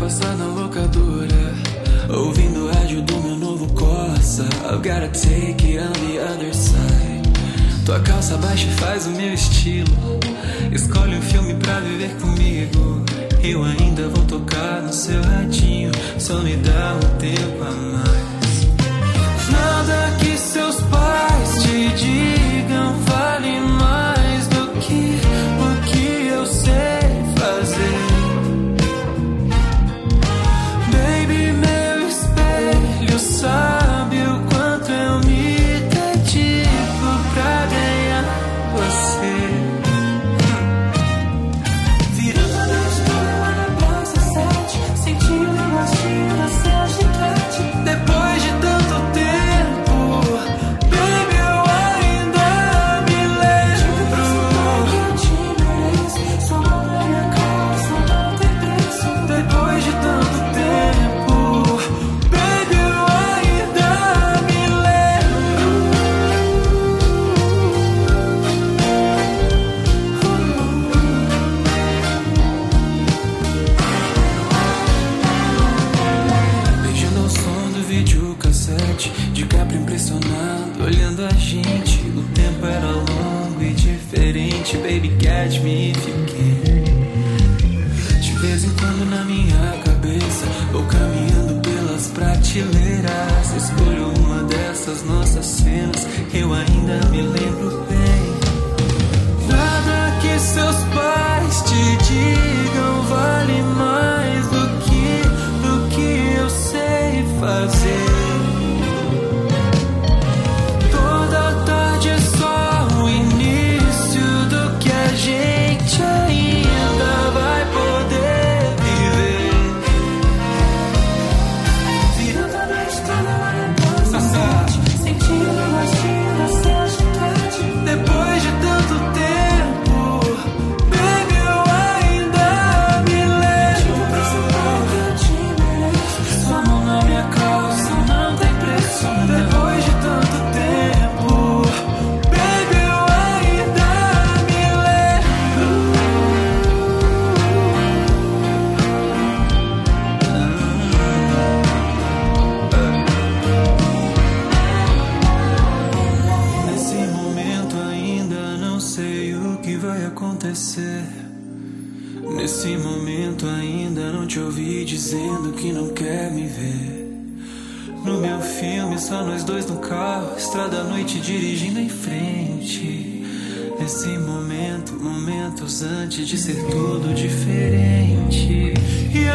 passar na locadora, ouvindo o rádio do meu novo Corsa. I've gotta take it on the other side. Tua calça baixa e faz o meu estilo. Escolhe um filme pra viver comigo. Eu ainda vou tocar no seu radinho. Só me dá um tempo a mais. Nada que seus pais te digam vale mais do que o que eu sei fazer. Baby, meu espelho sabe o quanto eu me dedico pra ganhar você. Virando a noite toda lá na Praça 7, sentindo o gostinho da sua chiclete. Depois de tanto tempo, baby, eu ainda me lembro. Eu te mereço, sua mão na minha calça não tem preço. Depois de tanto tempo, baby, eu ainda me lembro. Beijando ao som do videocassete, de Capri impressionado, olhando a gente. O tempo era longo e diferente. Baby, catch me if you can. De vez em quando na minha cabeça, vou caminhando pelas prateleiras. Escolho uma dessas nossas cenas, eu ainda me lembro bem. Nada que seus pais te digam vale mais do que eu sei fazer. Toda tarde é só o início do que a gente ainda vai poder viver. Virando a noite toda lá na Praça 7, sentindo o gostinho da sua chiclete. Depois de tanto tempo, baby, eu ainda me lembro. Eu te mereço, sua mão na minha calça não tem preço. Depois de tanto tempo, baby, eu ainda me lembro. Nesse momento ainda não sei o que vai acontecer. Nesse momento ainda não te ouvi dizendo que não quer me ver. No meu filme só nós dois no carro, estrada à noite dirigindo em frente. Nesse momento, momentos antes de ser tudo diferente. E